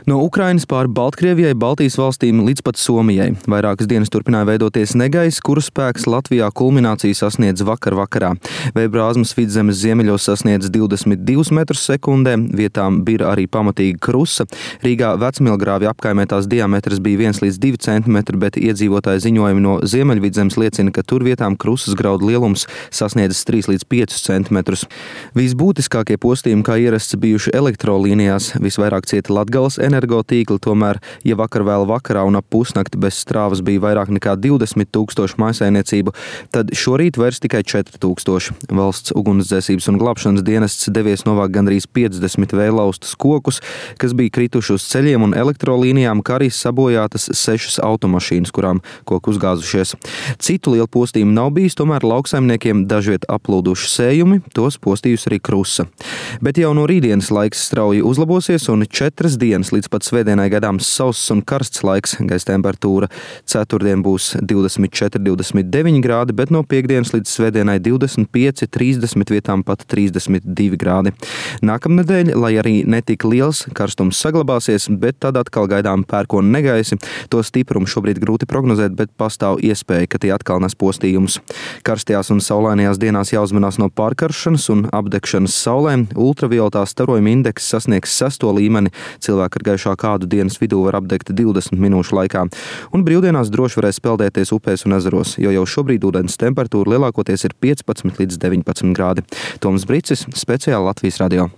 No Ukrainas pāri Baltkrievijai, Baltijas valstīm līdz pat Somijai. Vairākas dienas turpināja veidoties negaiss, kuru spēks Latvijā kulmināciju sasniedz vakarā. Vēja brāzmas Vidzemes ziemeļos sasniedz 22 metrus sekundē, vietām bija arī pamatīga krusa. Rīgā Vecmilgrāvja apkaimē tās diametrs bija 1 līdz 2 centimetri, bet iedzīvotāji ziņojumi no Ziemeļvidzemes liecina, ka tur vietām krusas graudu lielums sasniedzis 3 līdz 5 centimetrus. Visbūtiskākie postījumi, kā ierasts, bijuši elektrolīnijās. Visvairāk cieta Latgales energotīkli, tomēr, ja vakar vēl vakarā un ap pusnakti bez strāvas bija vairāk nekā 20 000 mājsaimniecību, tad šorīt vairs tikai 4 000. Valsts ugunsdzēsības un glābšanas dienests devies novākt gandrīz 50 vējlaustus kokus, kas bija krituši uz ceļiem un elektrolīnijām, kā arī sabojātas 6 automašīnas, kurām koku uzgāzušies. Citu lielu postījumu nav bijis, tomēr lauksaimniekiem dažviet aplūduši sējumi, tos postījusi arī krusa. Bet jau no rītdienas laiks strauji uzlabosies un 4 dienas līdz pat svētdienai gaidāms sauss un karsts laiks. Gaisa temperatūra ceturtdien būs 24–29 grādi, bet no piektdienas līdz svētdienai 25–30, vietām pat 32 grādi. Nākamnedēļ, lai arī netik liels karstums saglabāsies, bet tad atkal gaidām pērkona negaisi. To stiprumu šobrīd grūti prognozēt, bet pastāv iespēja, ka tie atkal nes postījumus. Karstajās un saulainajās dienās jāuzmanās no pārkaršanas un apdegšanas saulē. Ultravioletā starojuma indeks sasniegs 6. līmeni. Cilvēki ar gaišāku ādu dienas vidū var apdegt 20 minūšu laikā. Un brīvdienās droši varēs peldēties upēs un ezeros, jo jau šobrīd ūdens temperatūra lielākoties ir 15 līdz 19 grādi. Toms Bricis, speciāli Latvijas radio.